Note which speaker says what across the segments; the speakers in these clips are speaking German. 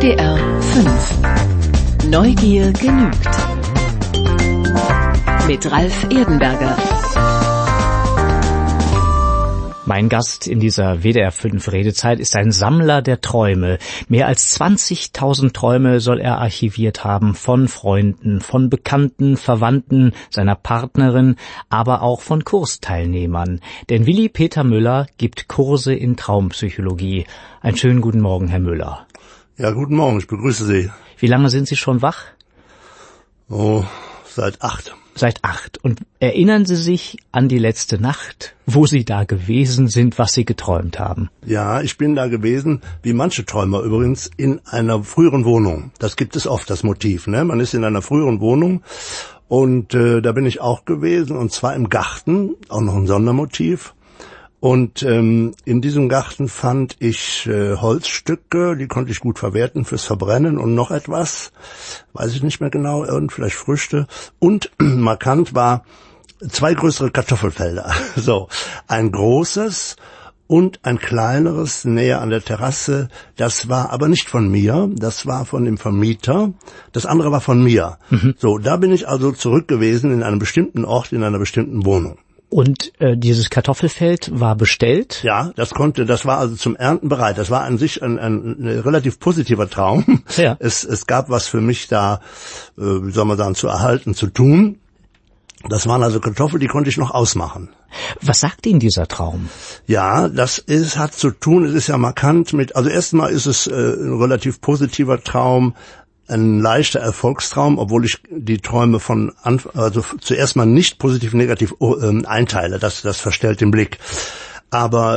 Speaker 1: WDR 5 Neugier genügt. Mit Ralf Erdenberger.
Speaker 2: Mein Gast in dieser WDR 5 Redezeit ist ein Sammler der Träume. Mehr als 20.000 Träume soll er archiviert haben, von Freunden, von Bekannten, Verwandten, seiner Partnerin, aber auch von Kursteilnehmern. Denn Willi Peter Müller gibt Kurse in Traumpsychologie. Einen schönen guten Morgen, Herr Müller.
Speaker 3: Ja, guten Morgen, ich begrüße Sie.
Speaker 2: Wie lange sind Sie schon wach?
Speaker 3: Oh, seit 8.
Speaker 2: Seit 8. Und erinnern Sie sich an die letzte Nacht, wo Sie da gewesen sind, was Sie geträumt haben?
Speaker 3: Ja, ich bin da gewesen, wie manche Träumer übrigens, in einer früheren Wohnung. Das gibt es oft, das Motiv, ne? Man ist in einer früheren Wohnung und da bin ich auch gewesen, und zwar im Garten, auch noch ein Sondermotiv. Und in diesem Garten fand ich Holzstücke, die konnte ich gut verwerten fürs Verbrennen, und noch etwas, weiß ich nicht mehr genau, vielleicht Früchte. Und markant war 2 größere Kartoffelfelder. So, ein großes und ein kleineres näher an der Terrasse. Das war aber nicht von mir, das war von dem Vermieter. Das andere war von mir. So, da bin ich also zurück gewesen in einem bestimmten Ort, in einer bestimmten Wohnung.
Speaker 2: Und dieses Kartoffelfeld war bestellt?
Speaker 3: Ja, das war also zum Ernten bereit. Das war an sich ein relativ positiver Traum.
Speaker 2: Ja.
Speaker 3: Es gab was für mich da, wie soll man sagen, zu erhalten, zu tun. Das waren also Kartoffeln, die konnte ich noch ausmachen.
Speaker 2: Was sagt Ihnen dieser Traum?
Speaker 3: Ja, hat zu tun, es ist ja markant mit, also erstmal ist es ein relativ positiver Traum, ein leichter Erfolgstraum, obwohl ich die Träume zuerst mal nicht positiv negativ einteile, das verstellt den Blick. Aber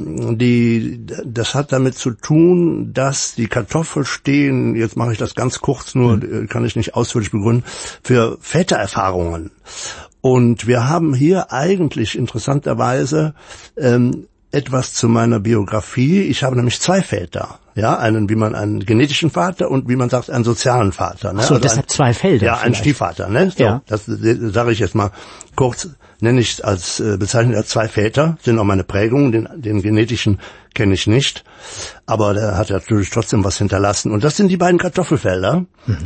Speaker 3: das hat damit zu tun, dass die Kartoffel stehen, jetzt mache ich das ganz kurz, nur kann ich nicht ausführlich begründen, für Vätererfahrungen. Und wir haben hier eigentlich interessanterweise etwas zu meiner Biografie. Ich habe nämlich 2 Väter. Ja, einen genetischen Vater und, wie man sagt, einen sozialen Vater. Ne?
Speaker 2: Ach so, also deshalb 2 Felder.
Speaker 3: Ja, ein Stiefvater, ne? So,
Speaker 2: ja.
Speaker 3: Das sage ich jetzt mal kurz, nenne ich bezeichne als 2 Väter, sind auch meine Prägungen, den genetischen kenne ich nicht, aber der hat natürlich trotzdem was hinterlassen. Und das sind die beiden Kartoffelfelder.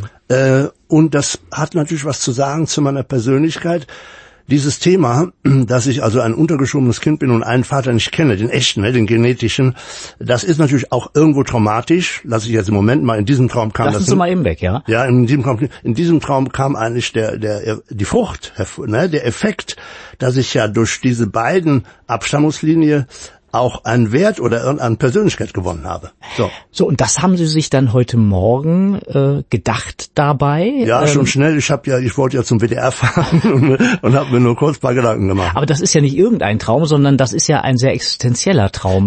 Speaker 3: Und das hat natürlich was zu sagen zu meiner Persönlichkeit. Dieses Thema, dass ich also ein untergeschobenes Kind bin und einen Vater nicht kenne, den echten, den genetischen, das ist natürlich auch irgendwo traumatisch. Lass ich jetzt im Moment mal, in diesem Traum kam
Speaker 2: Lassen Sie mal eben weg, ja?
Speaker 3: Ja, in diesem Traum kam eigentlich die Frucht, ne, der Effekt, dass ich ja durch diese beiden Abstammungslinie auch einen Wert oder irgendeine Persönlichkeit gewonnen habe.
Speaker 2: So, und das haben Sie sich dann heute Morgen gedacht dabei?
Speaker 3: Ja, schon schnell. Ich wollte ja zum WDR fahren und habe mir nur kurz ein paar Gedanken gemacht.
Speaker 2: Aber das ist ja nicht irgendein Traum, sondern das ist ja ein sehr existenzieller Traum.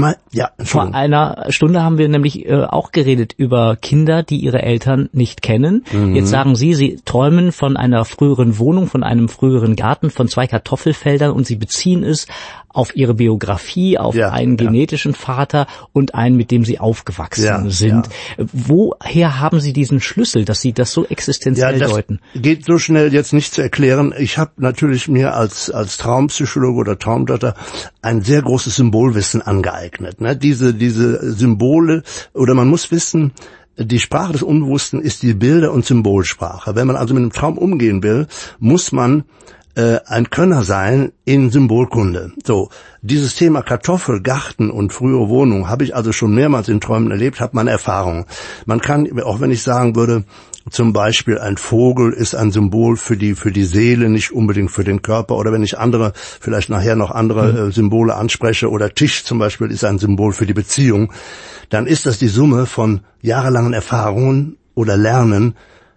Speaker 2: Vor einer Stunde haben wir nämlich auch geredet über Kinder, die ihre Eltern nicht kennen. Jetzt sagen Sie träumen von einer früheren Wohnung, von einem früheren Garten, von 2 Kartoffelfeldern, und Sie beziehen es auf Ihre Biografie, auf einen genetischen Vater und einen, mit dem Sie aufgewachsen sind. Ja. Woher haben Sie diesen Schlüssel, dass Sie das so existenziell deuten?
Speaker 3: Geht so schnell jetzt nicht zu erklären. Ich habe natürlich mir als Traumpsychologe oder Traumdeuter ein sehr großes Symbolwissen angeeignet. Ne? Diese Symbole, oder man muss wissen, die Sprache des Unbewussten ist die Bilder- und Symbolsprache. Wenn man also mit einem Traum umgehen will, muss man ein Könner sein in Symbolkunde. So, dieses Thema Kartoffel, Garten und frühere Wohnung habe ich also schon mehrmals in Träumen erlebt, habe meine Erfahrung. Man kann, auch wenn ich sagen würde, zum Beispiel ein Vogel ist ein Symbol für die Seele, nicht unbedingt für den Körper, oder wenn ich vielleicht nachher noch andere Symbole anspreche, oder Tisch zum Beispiel ist ein Symbol für die Beziehung, dann ist das die Summe von jahrelangen Erfahrungen oder Lernen.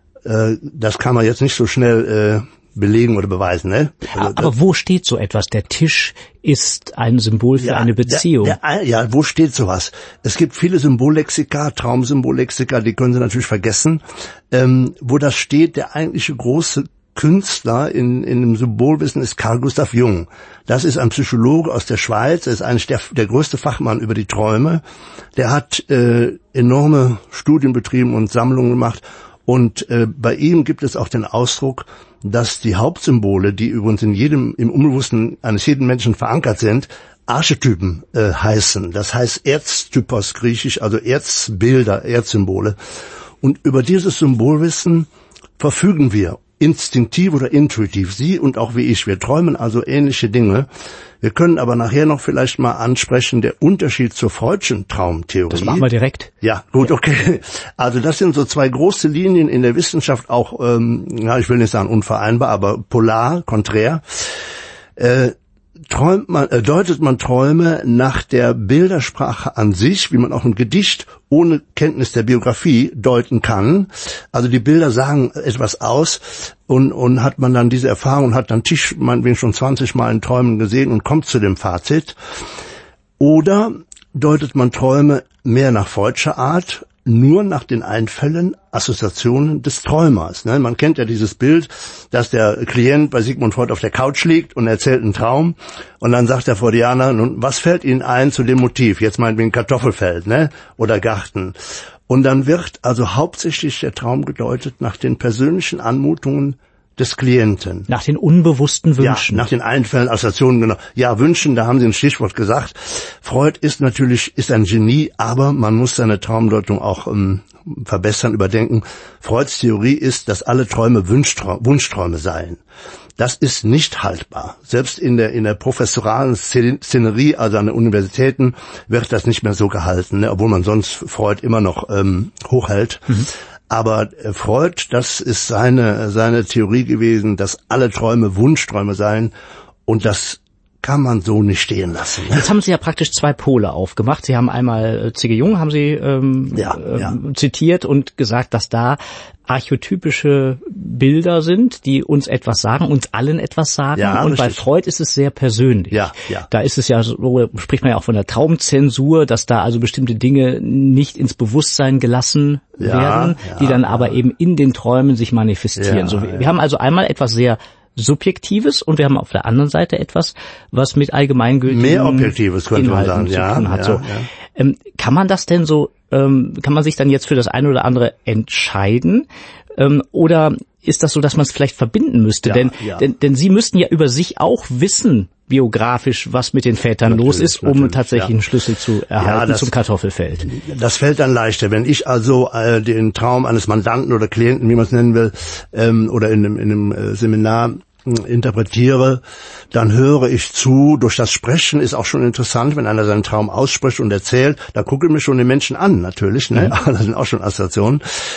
Speaker 3: Das kann man jetzt nicht so schnell belegen oder beweisen, ne?
Speaker 2: Aber wo steht so etwas? Der Tisch ist ein Symbol für eine Beziehung.
Speaker 3: Wo steht sowas? Es gibt viele Symbollexika, Traumsymbollexika, die können Sie natürlich vergessen. Wo das steht, der eigentliche große Künstler in dem Symbolwissen ist Carl Gustav Jung. Das ist ein Psychologe aus der Schweiz, er ist eigentlich der größte Fachmann über die Träume. Der hat enorme Studien betrieben und Sammlungen gemacht. Und bei ihm gibt es auch den Ausdruck, dass die Hauptsymbole, die übrigens im Unbewussten eines jeden Menschen verankert sind, Archetypen heißen. Das heißt Erztypos griechisch, also Erzbilder, Erzsymbole. Und über dieses Symbolwissen verfügen wir, instinktiv oder intuitiv. Sie und auch wie ich. Wir träumen also ähnliche Dinge. Wir können aber nachher noch vielleicht mal ansprechen, der Unterschied zur Freudschen Traumtheorie.
Speaker 2: Das machen wir direkt.
Speaker 3: Ja, gut, okay. Also das sind so zwei große Linien in der Wissenschaft, auch, ich will nicht sagen unvereinbar, aber polar, konträr. Deutet man Träume nach der Bildersprache an sich, wie man auch ein Gedicht ohne Kenntnis der Biografie deuten kann. Also die Bilder sagen etwas aus und hat man dann diese Erfahrung und hat dann Tisch meinetwegen schon 20 Mal in Träumen gesehen und kommt zu dem Fazit. Oder deutet man Träume mehr nach Freudscher Art, nur nach den Einfällen, Assoziationen des Träumers. Man kennt ja dieses Bild, dass der Klient bei Sigmund Freud auf der Couch liegt und erzählt einen Traum und dann sagt der Freudianer, nun, was fällt Ihnen ein zu dem Motiv? Jetzt meinetwegen Kartoffelfeld, oder Garten. Und dann wird also hauptsächlich der Traum gedeutet nach den persönlichen Anmutungen des Klienten.
Speaker 2: Nach den unbewussten Wünschen.
Speaker 3: Ja, nach den Einfällen, Assoziationen, genau. Ja, Wünschen, da haben Sie ein Stichwort gesagt. Freud ist ein Genie, aber man muss seine Traumdeutung auch verbessern, überdenken. Freuds Theorie ist, dass alle Träume Wunschträume seien. Das ist nicht haltbar. Selbst in der professoralen Szenerie, also an den Universitäten, wird das nicht mehr so gehalten, obwohl man sonst Freud immer noch hochhält. Mhm. Aber Freud, das ist seine Theorie gewesen, dass alle Träume Wunschträume seien und das kann man so nicht stehen lassen.
Speaker 2: Jetzt haben Sie ja praktisch zwei Pole aufgemacht. Sie haben einmal C.G. Jung haben Sie zitiert und gesagt, dass da archetypische Bilder sind, die uns etwas sagen, uns allen etwas sagen. Ja, und richtig. Bei Freud ist es sehr persönlich.
Speaker 3: Ja.
Speaker 2: Da ist es ja so, spricht man ja auch von der Traumzensur, dass da also bestimmte Dinge nicht ins Bewusstsein gelassen werden, die dann aber eben in den Träumen sich manifestieren. Wir haben also einmal etwas sehr Subjektives und wir haben auf der anderen Seite etwas, was mit allgemeingültigen
Speaker 3: mehr Objektives könnte man sagen,
Speaker 2: zu tun hat. Kann man das denn so, kann man sich dann jetzt für das eine oder andere entscheiden? Oder ist das so, dass man es vielleicht verbinden müsste? Denn Sie müssten ja über sich auch wissen, biografisch, was mit den Vätern los ist, um tatsächlich einen Schlüssel zu erhalten zum Kartoffelfeld.
Speaker 3: Das fällt dann leichter. Wenn ich also den Traum eines Mandanten oder Klienten, wie man es nennen will, oder in einem Seminar interpretiere, dann höre ich zu. Durch das Sprechen ist auch schon interessant, wenn einer seinen Traum ausspricht und erzählt, da gucken mich schon die Menschen an, natürlich, Das sind auch schon Assoziationen.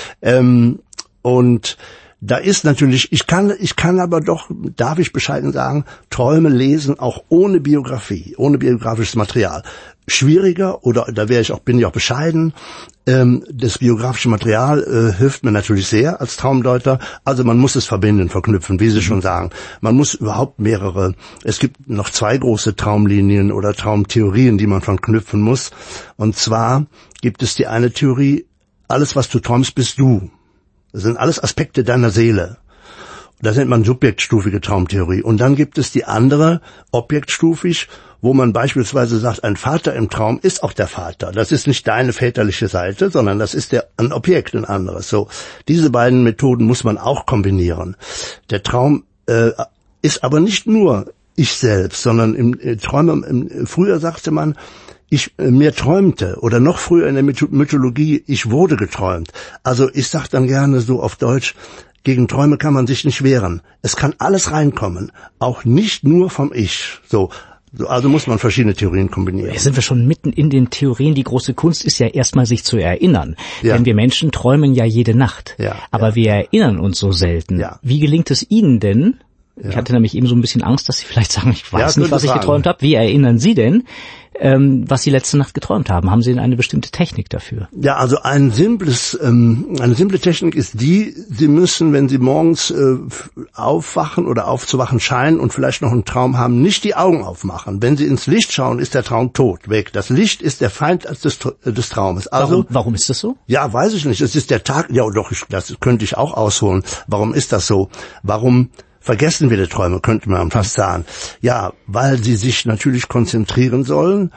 Speaker 3: Und da ist natürlich, ich kann aber doch, darf ich bescheiden sagen, Träume lesen auch ohne Biografie, ohne biografisches Material. Schwieriger, oder da bin ich auch bescheiden, das biografische Material hilft mir natürlich sehr als Traumdeuter. Also man muss es verknüpfen, wie Sie schon sagen. Man muss überhaupt es gibt noch zwei große Traumlinien oder Traumtheorien, die man verknüpfen muss. Und zwar gibt es die eine Theorie, alles was du träumst, bist du. Das sind alles Aspekte deiner Seele. Das nennt man subjektstufige Traumtheorie. Und dann gibt es die andere, objektstufig, wo man beispielsweise sagt, ein Vater im Traum ist auch der Vater. Das ist nicht deine väterliche Seite, sondern das ist ein Objekt, ein anderes. So, diese beiden Methoden muss man auch kombinieren. Der Traum ist aber nicht nur ich selbst, sondern früher sagte man, mir träumte, oder noch früher in der Mythologie, ich wurde geträumt. Also ich sag dann gerne so auf Deutsch, gegen Träume kann man sich nicht wehren. Es kann alles reinkommen, auch nicht nur vom Ich. Also muss man verschiedene Theorien kombinieren.
Speaker 2: Jetzt sind wir schon mitten in den Theorien. Die große Kunst ist ja erstmal, sich zu erinnern. Ja. Denn wir Menschen träumen ja jede Nacht. Ja, aber wir erinnern uns so selten. Ja. Wie gelingt es Ihnen denn? Ja. Ich hatte nämlich eben so ein bisschen Angst, dass Sie vielleicht sagen, ich weiß nicht, was ich geträumt habe. Wie erinnern Sie denn, was Sie letzte Nacht geträumt haben? Haben Sie denn eine bestimmte Technik dafür?
Speaker 3: Ja, also eine simple Technik ist die, Sie müssen, wenn Sie morgens aufwachen oder aufzuwachen scheinen und vielleicht noch einen Traum haben, nicht die Augen aufmachen. Wenn Sie ins Licht schauen, ist der Traum tot, weg. Das Licht ist der Feind des Traumes. Also,
Speaker 2: warum ist das so?
Speaker 3: Ja, weiß ich nicht. Es ist der Tag, ja doch, das könnte ich auch ausholen. Warum ist das so? Warum vergessen wir die Träume, könnte man fast sagen. Ja, weil sie sich natürlich konzentrieren sollen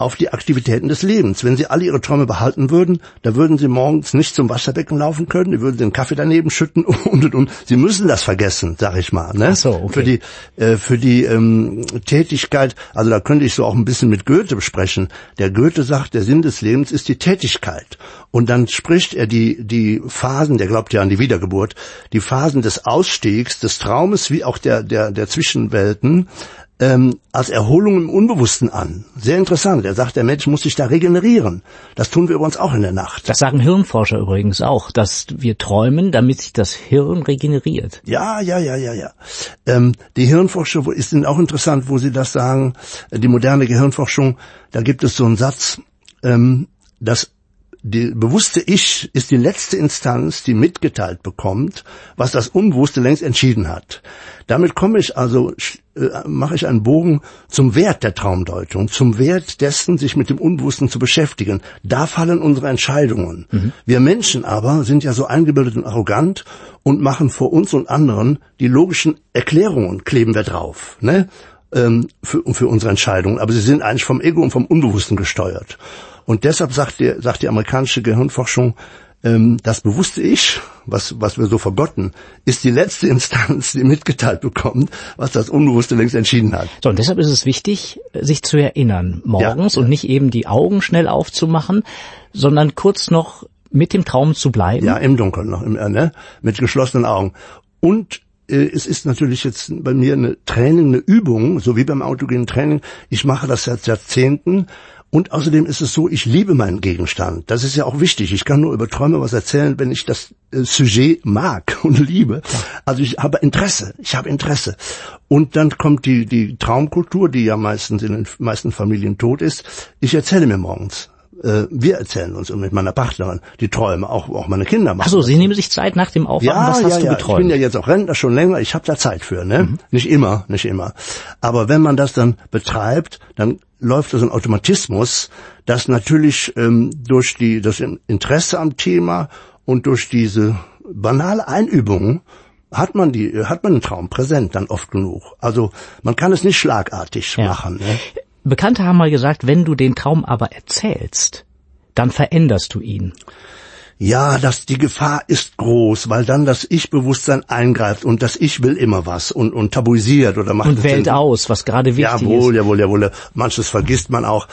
Speaker 3: auf die Aktivitäten des Lebens. Wenn Sie alle Ihre Träume behalten würden, da würden Sie morgens nicht zum Wasserbecken laufen können, die würden den Kaffee daneben schütten und. Sie müssen das vergessen, sag ich mal. Ne?
Speaker 2: Ach so, okay.
Speaker 3: Für die Tätigkeit, also da könnte ich so auch ein bisschen mit Goethe besprechen. Der Goethe sagt, der Sinn des Lebens ist die Tätigkeit. Und dann spricht er die Phasen, der glaubt ja an die Wiedergeburt, die Phasen des Ausstiegs, des Traumes wie auch der Zwischenwelten, als Erholung im Unbewussten an. Sehr interessant. Er sagt, der Mensch muss sich da regenerieren. Das tun wir übrigens auch in der Nacht.
Speaker 2: Das sagen Hirnforscher übrigens auch, dass wir träumen, damit sich das Hirn regeneriert.
Speaker 3: Ja. Die Hirnforschung sind auch interessant, wo sie das sagen. Die moderne Gehirnforschung, da gibt es so einen Satz, dass die bewusste Ich ist die letzte Instanz, die mitgeteilt bekommt, was das Unbewusste längst entschieden hat. Damit mache ich einen Bogen zum Wert der Traumdeutung, zum Wert dessen, sich mit dem Unbewussten zu beschäftigen. Da fallen unsere Entscheidungen. Wir Menschen aber sind ja so eingebildet und arrogant und machen vor uns und anderen die logischen Erklärungen, kleben wir drauf, ne? Für unsere Entscheidungen. Aber sie sind eigentlich vom Ego und vom Unbewussten gesteuert. Und deshalb sagt die amerikanische Gehirnforschung, das bewusste Ich, was wir so vergotten, ist die letzte Instanz, die mitgeteilt bekommt, was das Unbewusste längst entschieden hat.
Speaker 2: So, und deshalb ist es wichtig, sich zu erinnern morgens und nicht eben die Augen schnell aufzumachen, sondern kurz noch mit dem Traum zu bleiben.
Speaker 3: Ja, im Dunkeln noch, mit geschlossenen Augen. Und es ist natürlich jetzt bei mir eine Übung, so wie beim autogenen Training. Ich mache das seit Jahrzehnten. Und außerdem ist es so, ich liebe meinen Gegenstand. Das ist ja auch wichtig. Ich kann nur über Träume was erzählen, wenn ich das Sujet mag und liebe. Also ich habe Interesse. Und dann kommt die Traumkultur, die ja meistens in den meisten Familien tot ist. Ich erzähle mir morgens. Wir erzählen uns und mit meiner Partnerin die Träume, auch meine Kinder machen.
Speaker 2: Ach so, Sie nehmen sich Zeit nach dem Aufwachen, was hast du geträumt?
Speaker 3: Ich bin ja jetzt auch Rentner schon länger, ich habe da Zeit für, ne? Nicht immer. Aber wenn man das dann betreibt, dann läuft das ein Automatismus, dass natürlich durch das Interesse am Thema und durch diese banale Einübung hat man den Traum präsent dann oft genug. Also man kann es nicht schlagartig machen, ne?
Speaker 2: Bekannte haben mal gesagt, wenn du den Traum aber erzählst, dann veränderst du ihn.
Speaker 3: Ja, die Gefahr ist groß, weil dann das Ich-Bewusstsein eingreift und das Ich will immer was und tabuisiert oder macht.
Speaker 2: Und wählt aus, was gerade wichtig ist.
Speaker 3: Jawohl. Manches vergisst man auch.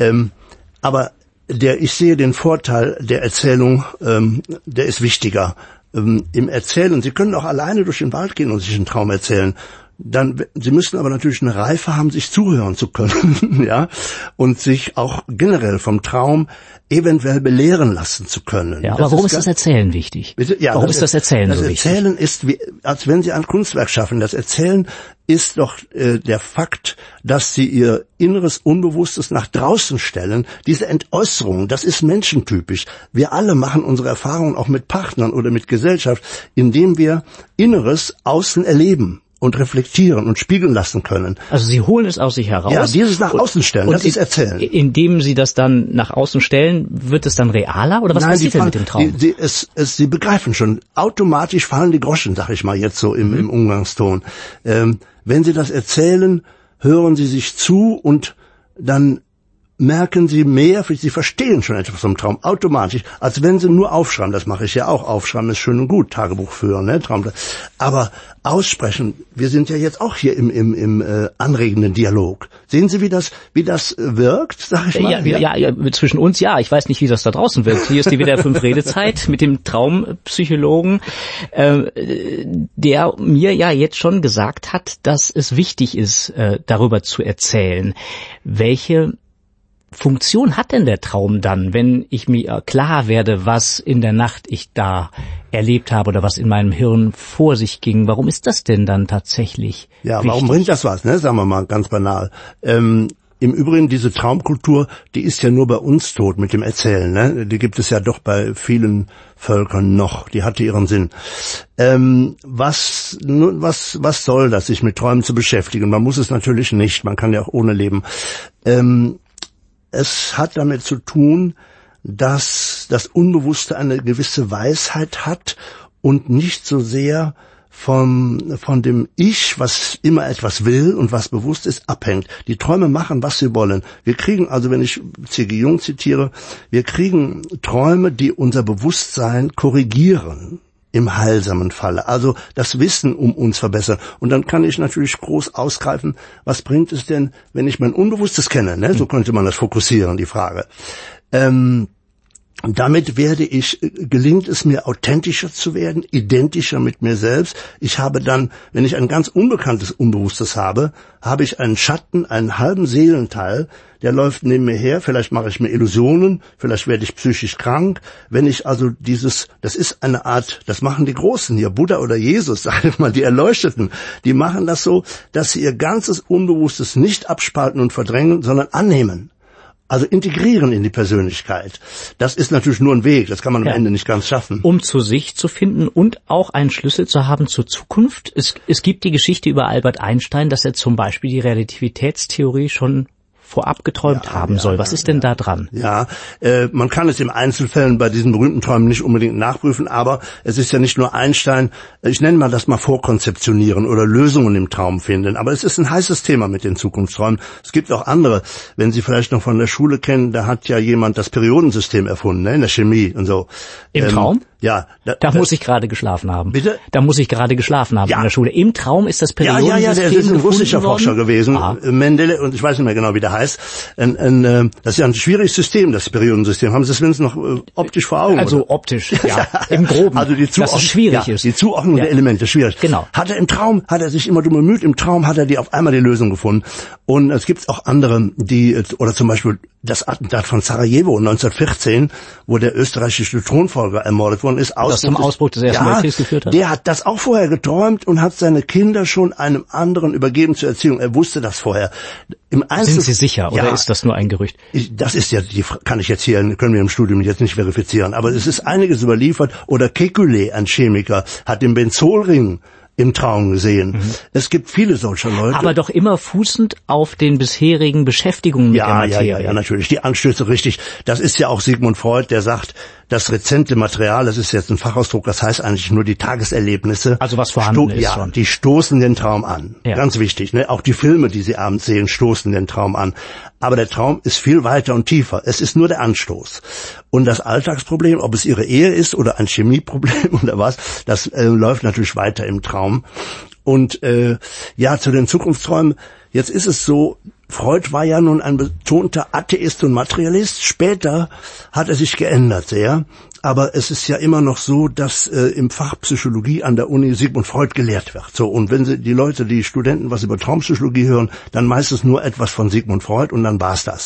Speaker 3: Aber ich sehe den Vorteil der Erzählung, der ist wichtiger. Im Erzählen, Sie können auch alleine durch den Wald gehen und sich einen Traum erzählen. Sie müssen aber natürlich eine Reife haben, sich zuhören zu können, ja, und sich auch generell vom Traum eventuell belehren lassen zu können.
Speaker 2: Ja, aber warum ist das Erzählen wichtig?
Speaker 3: Bitte? Ja,
Speaker 2: warum ist das Erzählen so wichtig?
Speaker 3: Das Erzählen ist, als wenn Sie ein Kunstwerk schaffen. Das Erzählen ist doch der Fakt, dass Sie Ihr inneres Unbewusstes nach draußen stellen. Diese Entäußerung, das ist menschentypisch. Wir alle machen unsere Erfahrungen auch mit Partnern oder mit Gesellschaft, indem wir Inneres außen erleben und reflektieren und spiegeln lassen können.
Speaker 2: Also Sie holen es aus sich heraus.
Speaker 3: Ja, dieses nach außen stellen, das ist Erzählen.
Speaker 2: Indem Sie das dann nach außen stellen, wird es dann realer? Oder was passiert denn mit dem Traum?
Speaker 3: Sie begreifen schon, automatisch fallen die Groschen, sag ich mal jetzt so im Umgangston. Wenn Sie das erzählen, hören Sie sich zu und dann merken Sie mehr, Sie verstehen schon etwas vom Traum automatisch, als wenn Sie nur aufschreiben. Das mache ich ja auch. Aufschreiben ist schön und gut, Tagebuch führen, ne, Traum. Aber aussprechen, wir sind ja jetzt auch hier im anregenden Dialog. Sehen Sie, wie das wirkt, sag ich mal?
Speaker 2: Ja, zwischen uns ja. Ich weiß nicht, wie das da draußen wirkt. Hier ist die WDR 5 Redezeit mit dem Traumpsychologen, der mir ja jetzt schon gesagt hat, dass es wichtig ist, darüber zu erzählen. Welche Funktion hat denn der Traum dann, wenn ich mir klar werde, was in der Nacht ich da erlebt habe oder was in meinem Hirn vor sich ging? Warum ist das denn dann tatsächlich wichtig?
Speaker 3: Warum bringt das was, ne? Sagen wir mal ganz banal. Im Übrigen, diese Traumkultur, die ist ja nur bei uns tot mit dem Erzählen, ne? Die gibt es ja doch bei vielen Völkern noch. Die hatte ihren Sinn. Was soll das, sich mit Träumen zu beschäftigen? Man muss es natürlich nicht. Man kann ja auch ohne leben. Es hat damit zu tun, dass das Unbewusste eine gewisse Weisheit hat und nicht so sehr von dem Ich, was immer etwas will und was bewusst ist, abhängt. Die Träume machen, was sie wollen. Wir kriegen, also wenn ich C.G. Jung zitiere, wir kriegen Träume, die unser Bewusstsein korrigieren. Im heilsamen Falle. Also das Wissen um uns verbessern. Und dann kann ich natürlich groß ausgreifen, was bringt es denn, wenn ich mein Unbewusstes kenne? Ne? So könnte man das fokussieren, die Frage. Damit gelingt es mir, authentischer zu werden, identischer mit mir selbst. Ich habe dann, wenn ich ein ganz unbekanntes Unbewusstes habe, habe ich einen Schatten, einen halben Seelenteil, der läuft neben mir her, vielleicht mache ich mir Illusionen, vielleicht werde ich psychisch krank. Wenn ich also das ist eine Art, das machen die Großen hier, Buddha oder Jesus, sag ich mal, die Erleuchteten, die machen das so, dass sie ihr ganzes Unbewusstes nicht abspalten und verdrängen, sondern annehmen. Also integrieren in die Persönlichkeit. Das ist natürlich nur ein Weg, das kann man am Ende nicht ganz schaffen.
Speaker 2: Um zu sich zu finden und auch einen Schlüssel zu haben zur Zukunft. Es gibt die Geschichte über Albert Einstein, dass er zum Beispiel die Relativitätstheorie schon vorab geträumt haben soll. Was ist denn da dran?
Speaker 3: Ja, man kann es im Einzelfällen bei diesen berühmten Träumen nicht unbedingt nachprüfen, aber es ist ja nicht nur Einstein, ich nenne mal das mal vorkonzeptionieren oder Lösungen im Traum finden, aber es ist ein heißes Thema mit den Zukunftsträumen. Es gibt auch andere, wenn Sie vielleicht noch von der Schule kennen, da hat ja jemand das Periodensystem erfunden, ne, in der Chemie und so.
Speaker 2: Im Traum?
Speaker 3: Ja.
Speaker 2: Da muss ich gerade geschlafen haben.
Speaker 3: Bitte?
Speaker 2: Da muss ich gerade geschlafen haben in der Schule. Im Traum ist das Periodensystem
Speaker 3: Ja, der ist ein russischer Forscher gewesen, Mendele, und ich weiß nicht mehr genau, wie der heißt. Das ist ja ein schwieriges System, das Periodensystem. Haben Sie es wenigstens noch optisch vor Augen?
Speaker 2: Also
Speaker 3: oder?
Speaker 2: Optisch, ja, im Groben,
Speaker 3: also
Speaker 2: dass es schwierig ist.
Speaker 3: Die Zuordnung der Elemente, schwierig.
Speaker 2: Genau.
Speaker 3: Hat er sich immer drum bemüht, im Traum hat er auf einmal die Lösung gefunden. Und es gibt auch andere, oder zum Beispiel das Attentat von Sarajevo 1914, wo der österreichische Thronfolger ermordet worden ist.
Speaker 2: Das zum Ausbruch des Ersten Weltkriegs geführt hat.
Speaker 3: Der hat das auch vorher geträumt und hat seine Kinder schon einem anderen übergeben zur Erziehung. Er wusste das vorher.
Speaker 2: Sind Sie sicher, oder ist das nur ein Gerücht?
Speaker 3: Das ist ja, kann ich jetzt hier, können wir im Studium jetzt nicht verifizieren, aber es ist einiges überliefert. Oder Kekulé, ein Chemiker, hat den Benzolring im Traum gesehen. Es gibt viele solcher Leute.
Speaker 2: Aber doch immer fußend auf den bisherigen Beschäftigungen mit der Materie.
Speaker 3: Ja, natürlich. Die Anstöße, richtig. Das ist ja auch Sigmund Freud, der sagt, das rezente Material, das ist jetzt ein Fachausdruck, das heißt eigentlich nur die Tageserlebnisse.
Speaker 2: Also was vorhanden ist schon.
Speaker 3: Die stoßen den Traum an.
Speaker 2: Ja.
Speaker 3: Ganz wichtig, ne? Auch die Filme, die Sie abends sehen, stoßen den Traum an. Aber der Traum ist viel weiter und tiefer. Es ist nur der Anstoß. Und das Alltagsproblem, ob es Ihre Ehe ist oder ein Chemieproblem oder was, das läuft natürlich weiter im Traum. Und zu den Zukunftsträumen. Jetzt ist es so, Freud war ja nun ein betonter Atheist und Materialist. Später hat er sich geändert sehr. Aber es ist ja immer noch so, dass im Fach Psychologie an der Uni Sigmund Freud gelehrt wird. So, und wenn die Studenten was über Traumpsychologie hören, dann meistens nur etwas von Sigmund Freud und dann war's das.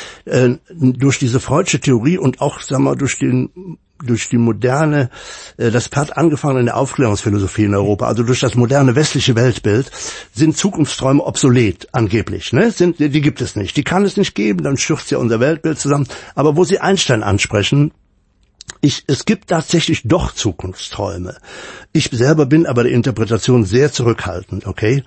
Speaker 3: Durch diese Freudsche Theorie und auch, sagen wir, durch die moderne, das hat angefangen in der Aufklärungsphilosophie in Europa, also durch das moderne westliche Weltbild, sind Zukunftsträume obsolet, angeblich, ne? Die gibt es nicht. Die kann es nicht geben, dann stürzt ja unser Weltbild zusammen. Aber wo Sie Einstein ansprechen, es gibt tatsächlich doch Zukunftsträume. Ich selber bin aber der Interpretation sehr zurückhaltend, okay?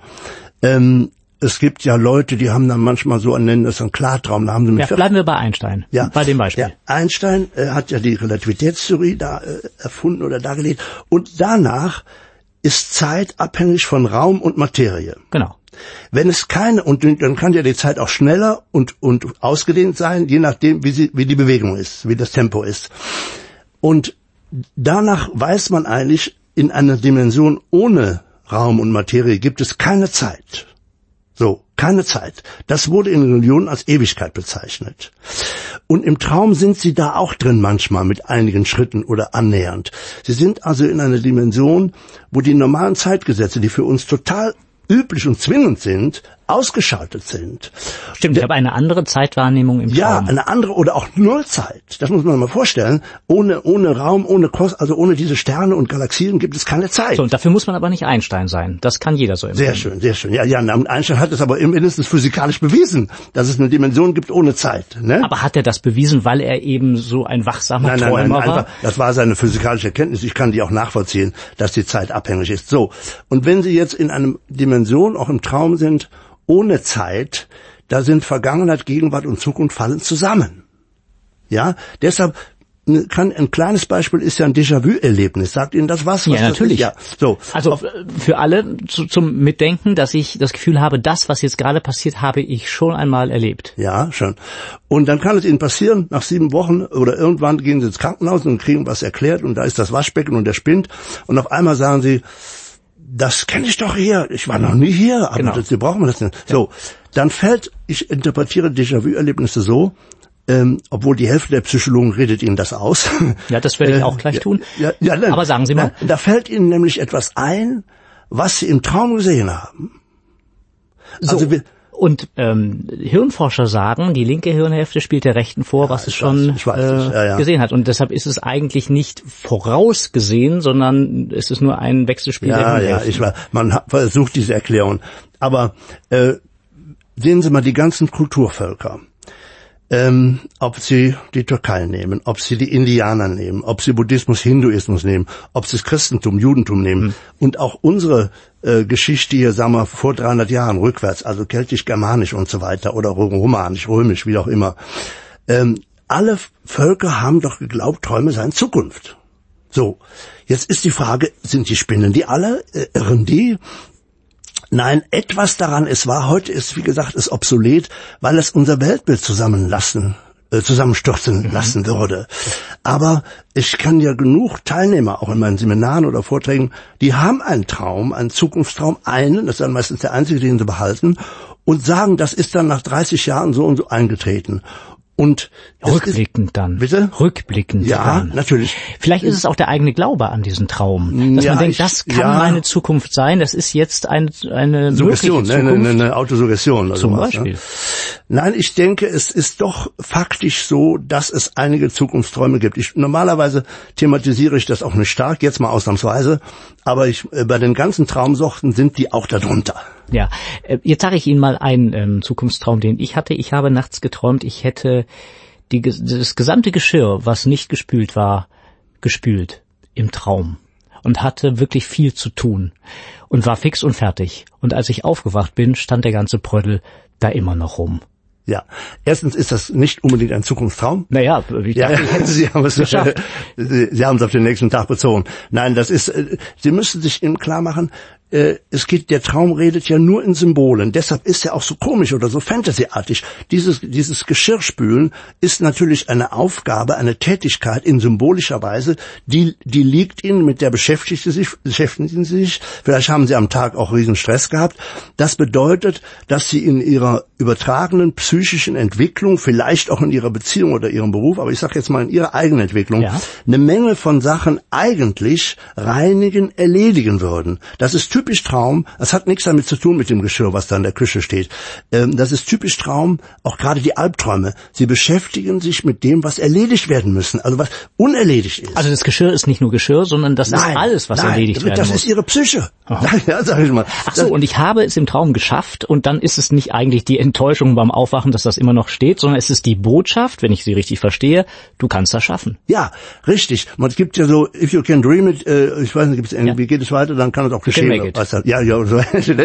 Speaker 3: Es gibt ja Leute, die haben dann manchmal so, nennen das einen Klartraum. Da haben sie
Speaker 2: bleiben wir bei Einstein, bei dem Beispiel.
Speaker 3: Ja, Einstein hat ja die Relativitätstheorie da erfunden oder dargelegt. Und danach ist Zeit abhängig von Raum und Materie.
Speaker 2: Genau.
Speaker 3: Wenn es dann kann ja die Zeit auch schneller und ausgedehnt sein, je nachdem, wie die Bewegung ist, wie das Tempo ist. Und danach weiß man eigentlich, in einer Dimension ohne Raum und Materie gibt es keine Zeit. So, keine Zeit. Das wurde in Religionen als Ewigkeit bezeichnet. Und im Traum sind sie da auch drin manchmal mit einigen Schritten oder annähernd. Sie sind also in einer Dimension, wo die normalen Zeitgesetze, die für uns total üblich und zwingend sind, ausgeschaltet sind.
Speaker 2: Stimmt, ich habe eine andere Zeitwahrnehmung im Traum.
Speaker 3: Ja, eine andere oder auch Nullzeit. Das muss man mal vorstellen. Ohne Raum, also ohne diese Sterne und Galaxien gibt es keine Zeit.
Speaker 2: So, und dafür muss man aber nicht Einstein sein. Das kann jeder so empfinden.
Speaker 3: Sehr schön, sehr schön. Ja, Einstein hat es aber mindestens physikalisch bewiesen, dass es eine Dimension gibt ohne Zeit. Ne?
Speaker 2: Aber hat er das bewiesen, weil er eben so ein wachsamer Träumer war?
Speaker 3: Einfach, das war seine physikalische Erkenntnis. Ich kann die auch nachvollziehen, dass die Zeit abhängig ist. So, und wenn Sie jetzt in einer Dimension, auch im Traum sind, ohne Zeit, da sind Vergangenheit, Gegenwart und Zukunft fallen zusammen. Ja, deshalb ein kleines Beispiel ist ja ein Déjà-vu-Erlebnis. Sagt Ihnen das was?
Speaker 2: Ja, natürlich.
Speaker 3: Das ist? Ja, so.
Speaker 2: Also für alle zum Mitdenken, dass ich das Gefühl habe, das, was jetzt gerade passiert, habe ich schon einmal erlebt.
Speaker 3: Ja, schön. Und dann kann es Ihnen passieren, nach 7 Wochen oder irgendwann gehen Sie ins Krankenhaus und kriegen was erklärt und da ist das Waschbecken und der spinnt und auf einmal sagen Sie, das kenne ich doch hier, ich war noch nie hier, aber
Speaker 2: genau.
Speaker 3: Sie brauchen das nicht. Ja. So, dann ich interpretiere Déjà-vu-Erlebnisse so, obwohl die Hälfte der Psychologen redet Ihnen das aus.
Speaker 2: Ja, das werde ich auch gleich tun.
Speaker 3: Ja,
Speaker 2: aber sagen Sie mal.
Speaker 3: Da fällt Ihnen nämlich etwas ein, was Sie im Traum gesehen haben.
Speaker 2: So. Also und Hirnforscher sagen, die linke Hirnhälfte spielt der rechten vor, was es schon gesehen hat. Und deshalb ist es eigentlich nicht vorausgesehen, sondern es ist nur ein Wechselspiel der Hirnhälften.
Speaker 3: Ja, man versucht diese Erklärung. Aber sehen Sie mal die ganzen Kulturvölker. Ob Sie die Türkei nehmen, ob Sie die Indianer nehmen, ob Sie Buddhismus, Hinduismus nehmen, ob Sie das Christentum, Judentum nehmen und auch unsere Geschichte hier, sagen wir, vor 300 Jahren rückwärts, also keltisch-germanisch und so weiter oder romanisch, römisch, wie auch immer. Alle Völker haben doch geglaubt, Träume seien Zukunft. So, jetzt ist die Frage, spinnen die alle? Irren die? Nein, etwas daran heute ist, wie gesagt, ist obsolet, weil es unser Weltbild zusammenstürzen lassen würde. Aber ich kann ja genug Teilnehmer, auch in meinen Seminaren oder Vorträgen, die haben einen Traum, einen Zukunftstraum, das ist dann meistens der einzige, den sie behalten, und sagen, das ist dann nach 30 Jahren so und so eingetreten. Und
Speaker 2: rückblickend dann.
Speaker 3: Bitte?
Speaker 2: Rückblickend.
Speaker 3: Ja,
Speaker 2: dann.
Speaker 3: Natürlich.
Speaker 2: Vielleicht ist es auch der eigene Glaube an diesen Traum. Dass man denkt, das kann meine Zukunft sein, das ist jetzt eine
Speaker 3: Suggestion,
Speaker 2: mögliche Zukunft.
Speaker 3: Eine Autosuggestion.
Speaker 2: Zum Beispiel.
Speaker 3: Ne? Nein, ich denke, es ist doch faktisch so, dass es einige Zukunftsträume gibt. Normalerweise thematisiere ich das auch nicht stark, jetzt mal ausnahmsweise, aber bei den ganzen Traumsorten sind die auch darunter.
Speaker 2: Ja, jetzt sage ich Ihnen mal einen Zukunftstraum, den ich hatte. Ich habe nachts geträumt, ich hätte das gesamte Geschirr, was nicht gespült war, gespült im Traum und hatte wirklich viel zu tun und war fix und fertig. Und als ich aufgewacht bin, stand der ganze Prödel da immer noch rum.
Speaker 3: Ja, erstens ist das nicht unbedingt ein Zukunftstraum.
Speaker 2: Naja,
Speaker 3: Sie haben es geschafft. Sie haben es auf den nächsten Tag bezogen. Nein, Sie müssen sich eben klar machen, der Traum redet ja nur in Symbolen. Deshalb ist er auch so komisch oder so fantasyartig. Dieses Geschirrspülen ist natürlich eine Aufgabe, eine Tätigkeit in symbolischer Weise, die liegt Ihnen, mit der beschäftigen Sie sich. Vielleicht haben Sie am Tag auch riesen Stress gehabt. Das bedeutet, dass Sie in Ihrer übertragenen psychischen Entwicklung, vielleicht auch in Ihrer Beziehung oder Ihrem Beruf, aber ich sage jetzt mal in Ihrer eigenen Entwicklung, eine Menge von Sachen eigentlich reinigen, erledigen würden. Das ist typisch Traum, das hat nichts damit zu tun mit dem Geschirr, was da in der Küche steht. Das ist typisch Traum, auch gerade die Albträume. Sie beschäftigen sich mit dem, was erledigt werden müssen, also was unerledigt ist.
Speaker 2: Also das Geschirr ist nicht nur Geschirr, sondern das ist alles, was erledigt werden muss.
Speaker 3: Das ist Ihre Psyche. Ja, sag ich mal.
Speaker 2: Ach so, und ich habe es im Traum geschafft und dann ist es nicht eigentlich die Enttäuschung beim Aufwachen, dass das immer noch steht, sondern es ist die Botschaft, wenn ich sie richtig verstehe, du kannst das schaffen.
Speaker 3: Ja, richtig. Man gibt ja so, if you can dream it, ich weiß nicht, wie geht es weiter, dann kann es auch geschehen. Ja, so.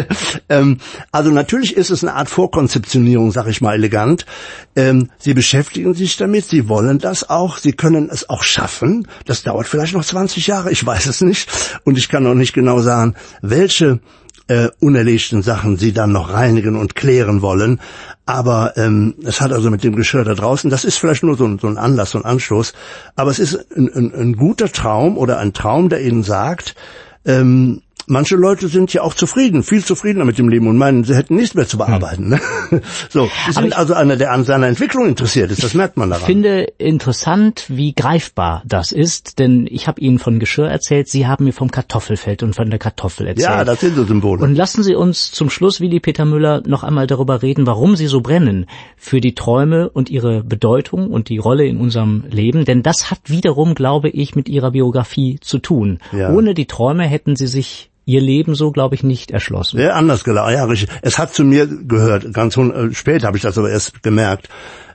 Speaker 3: Also natürlich ist es eine Art Vorkonzeptionierung, sag ich mal elegant. Sie beschäftigen sich damit, Sie wollen das auch, Sie können es auch schaffen. Das dauert vielleicht noch 20 Jahre, ich weiß es nicht. Und ich kann auch nicht genau sagen, welche unerlegten Sachen Sie dann noch reinigen und klären wollen. Aber es hat also mit dem Geschirr da draußen, das ist vielleicht nur so ein Anlass, so ein Anstoß. Aber es ist ein guter Traum oder ein Traum, der Ihnen sagt, manche Leute sind ja auch zufrieden, viel zufriedener mit dem Leben und meinen, sie hätten nichts mehr zu bearbeiten. Ne? So, sie sind also einer, der an seiner Entwicklung interessiert ist, das merkt man daran.
Speaker 2: Ich finde interessant, wie greifbar das ist, denn ich habe Ihnen von Geschirr erzählt, Sie haben mir vom Kartoffelfeld und von der Kartoffel erzählt.
Speaker 3: Ja, das sind so Symbole.
Speaker 2: Und lassen Sie uns zum Schluss, Willi Peter Müller, noch einmal darüber reden, warum Sie so brennen für die Träume und ihre Bedeutung und die Rolle in unserem Leben, denn das hat wiederum, glaube ich, mit Ihrer Biografie zu tun. Ja. Ohne die Träume hätten Sie sich Ihr Leben so, glaube ich, nicht erschlossen.
Speaker 3: Ja, anders gelaufen, ja, richtig. Es hat zu mir gehört, ganz spät habe ich das aber erst gemerkt.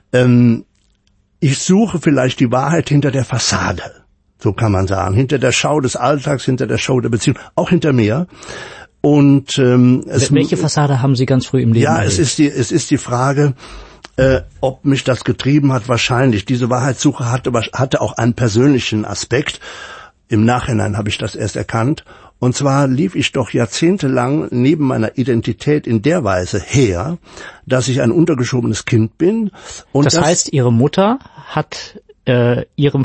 Speaker 3: Ich suche vielleicht die Wahrheit hinter der Fassade, so kann man sagen. Hinter der Schau des Alltags, hinter der Schau der Beziehung, auch hinter mir. Und
Speaker 2: welche Fassade haben Sie ganz früh im Leben erlebt?
Speaker 3: Es ist die Frage, Ob mich das getrieben hat, wahrscheinlich. Diese Wahrheitssuche hatte auch einen persönlichen Aspekt. Im Nachhinein habe ich das erst erkannt. Und zwar lief ich doch jahrzehntelang neben meiner Identität in der Weise her, dass ich ein untergeschobenes Kind bin. Und
Speaker 2: das heißt, Ihre Mutter hat ihrem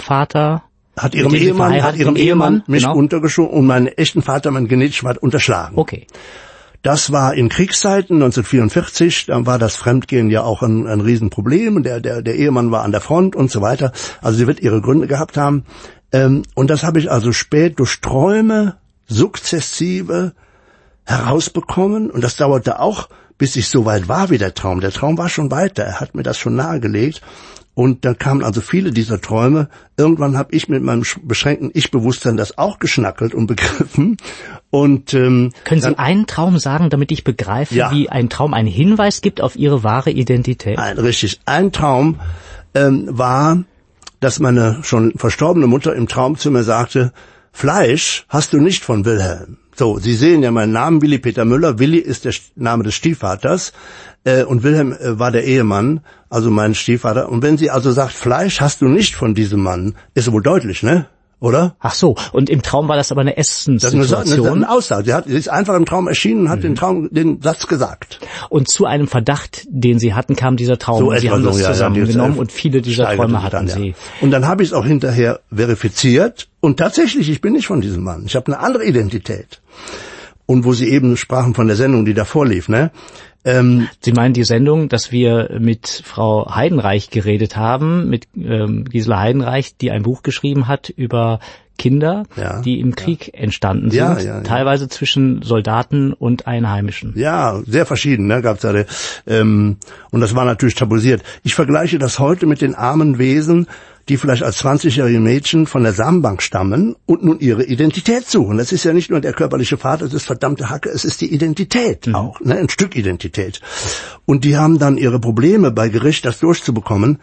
Speaker 2: Ehemann
Speaker 3: mich untergeschoben und meinen echten Vater, meinen genetischen Vater, unterschlagen.
Speaker 2: Okay.
Speaker 3: Das war in Kriegszeiten 1944, da war das Fremdgehen ja auch ein Riesenproblem. Der Ehemann war an der Front und so weiter. Also sie wird ihre Gründe gehabt haben. Und das habe ich also spät durch Träume sukzessive herausbekommen. Und das dauerte auch, bis ich so weit war wie der Traum. Der Traum war schon weiter, er hat mir das schon nahegelegt. Und da kamen also viele dieser Träume. Irgendwann habe ich mit meinem beschränkten Ich-Bewusstsein das auch geschnackelt und begriffen. Und
Speaker 2: können Sie einen Traum sagen, damit ich begreife, wie ein Traum einen Hinweis gibt auf Ihre wahre Identität?
Speaker 3: Richtig. Ein Traum war, dass meine schon verstorbene Mutter im Traum zu mir sagte, Fleisch hast du nicht von Wilhelm. So, Sie sehen ja meinen Namen, Willi Peter Müller. Willi ist der Name des Stiefvaters und Wilhelm war der Ehemann, also mein Stiefvater. Und wenn sie also sagt, Fleisch hast du nicht von diesem Mann, ist wohl deutlich, ne? Oder?
Speaker 2: Ach so, und im Traum war das aber eine Essenssituation?
Speaker 3: Das ist eine Aussage. Sie ist einfach im Traum erschienen und hat den Satz gesagt.
Speaker 2: Und zu einem Verdacht, den Sie hatten, kam dieser Traum. So, und Sie haben das zusammengenommen und viele dieser Träume hatten Sie.
Speaker 3: Und dann habe ich es auch hinterher verifiziert. Und tatsächlich, ich bin nicht von diesem Mann. Ich habe eine andere Identität. Und wo Sie eben sprachen von der Sendung, die davor lief, ne?
Speaker 2: Sie meinen die Sendung, dass wir mit Frau Heidenreich geredet haben, mit Gisela Heidenreich, die ein Buch geschrieben hat über Kinder, die im Krieg entstanden sind, teilweise zwischen Soldaten und Einheimischen.
Speaker 3: Ja, sehr verschieden, ne, gab's da. Und das war natürlich tabuisiert. Ich vergleiche das heute mit den armen Wesen, die vielleicht als 20-jährige Mädchen von der Samenbank stammen und nun ihre Identität suchen. Das ist ja nicht nur der körperliche Vater, das ist verdammte Hacke, es ist die Identität auch, ne, ein Stück Identität. Und die haben dann ihre Probleme bei Gericht, das durchzubekommen.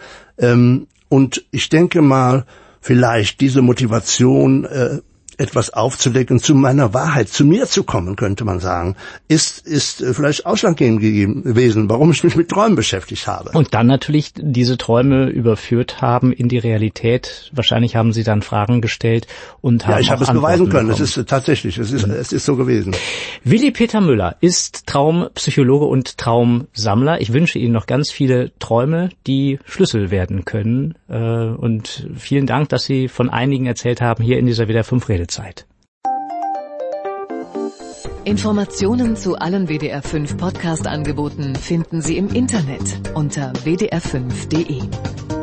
Speaker 3: Und ich denke mal, vielleicht diese Motivation, etwas aufzudecken, zu meiner Wahrheit, zu mir zu kommen, könnte man sagen, ist vielleicht ausschlaggebend gewesen, warum ich mich mit Träumen beschäftigt habe.
Speaker 2: Und dann natürlich diese Träume überführt haben in die Realität. Wahrscheinlich haben Sie dann Fragen gestellt und haben
Speaker 3: ich habe es beweisen können. Es ist tatsächlich, es ist so gewesen.
Speaker 2: Willi Peter Müller ist Traumpsychologe und Traumsammler. Ich wünsche Ihnen noch ganz viele Träume, die Schlüssel werden können. Und vielen Dank, dass Sie von einigen erzählt haben hier in dieser WDR 5 Redezeit.
Speaker 1: Informationen zu allen WDR 5 Podcast-Angeboten finden Sie im Internet unter wdr5.de.